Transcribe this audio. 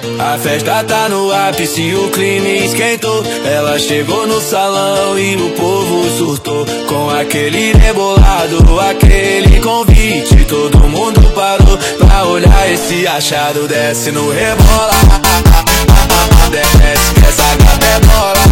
A festa tá no ápice, o clima esquentou. Ela chegou no salão e o povo surtou. Com aquele rebolado, aquele convite, todo mundo parou pra olhar esse achado. Desce no rebola, desce, essa gata é bola.